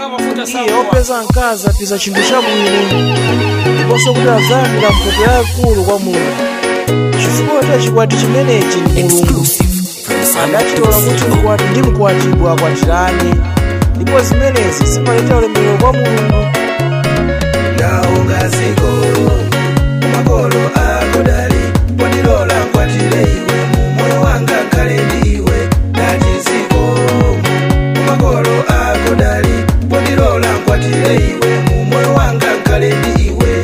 iye opeza mkazi apeza chinthu chabwino ndiponso kuti azayamira mphoto yayikulu kwa Mulungu chifukwa cha chikwati chimenechi ndi Mulungu adatilola kuti ndi mkwatibwa akwatirane ndipo zimenezi zimaleta ulemerero kwa Mulungu. Ndaunga ziko kumakolo ako dali pondilola nkwatire iwe moyo wanga kale ndiwe dati ziko kumakolo ako dali pondilola nkwatire iwe moyo wanga kale ndiwe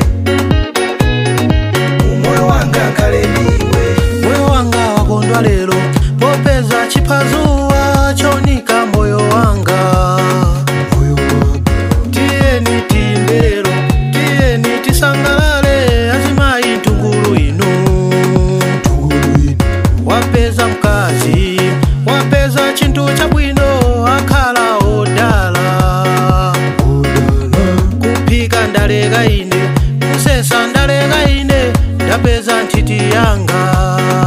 moyo wanga kale ndiwe moyo wanga wakondwa lero popeza chipazuwa chonika moyo wanga tiyeni timbero tiyeni tisangalale azimayi tungulu inu wapeza mkazi wapeza chinthu chabwino akhala odala kuphika ndaleka ine kusesa ndaleka ine ndapeza nthiti yanga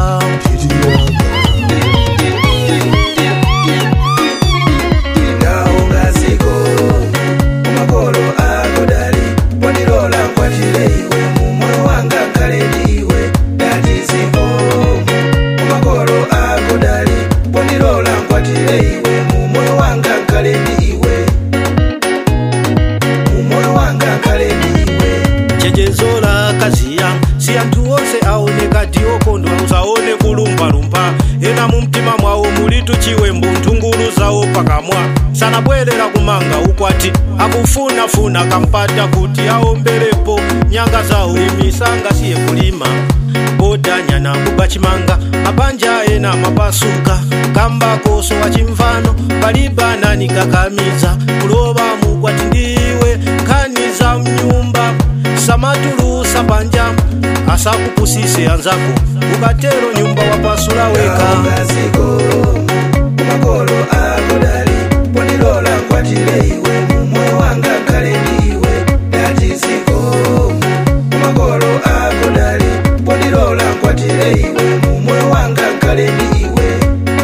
chejezola kaziya si anthu onse aoneka diokondwa usaone kulumbalumba ena mumtima mwawo mulitu chiwembo nthungulu zawo pakamwa sanabwerera kumanga ukwati akufunafuna kampata kuti aomberepo nyanga zawo imisanga siye kulima bodanyana kuba chimanga mabanja ena mapasuka kamba koso wachimvano palibanani kakamiza kuloba mukwati ndiwe khaniza mnyumba samatulusa panja asakupusise anzako ukatero nyumba wapasula weka. Ziko kumakolo ako dali pondilola nkwatire iwe moyo wanga kale ndiwe dati ziko kumakolo ako dali pondilola nkwatire iwe moyo wanga kale ndiwe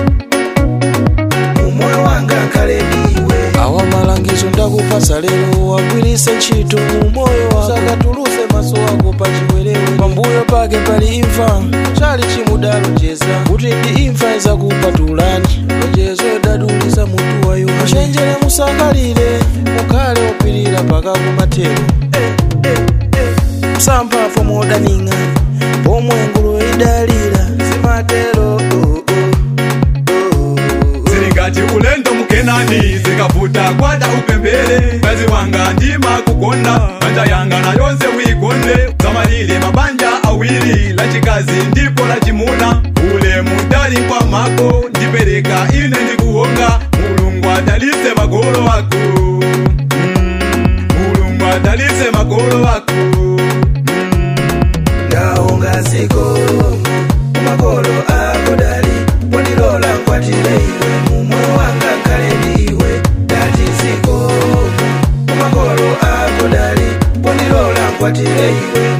moyo wanga kale ndiwe awa malangizo ndakupasa lero wagwirise ntchito mu moyo usakatuluse maso ako pa chiwerewere pambuyo pake pali imfa chali chimudalonjeza kuti ndi imfa izakupatulani lonjezo idadulisa mutu wayo muchenjere musangalire mukhale opirira paka kumathero musamphafu modaning'a pomwe nguluwe idalira zimatero ngati ulendo mukenani zikavuta kwada upembele mwezi wanga ndima kukonda banja yanga na yonse wikonde zamalile mabanja awili la chikazi ndipo la chimuna ule mudali kwa mako ndipereka ine ndikuonga Mulungu adalise magolo wako Mulungu adalise magolo wako ndaunga ziko kumakolo ako dali pondilola nkwatire iwe moyo wanga kale ndiwe dati ziko kumakolo ako dali pondilola nkwatire iwe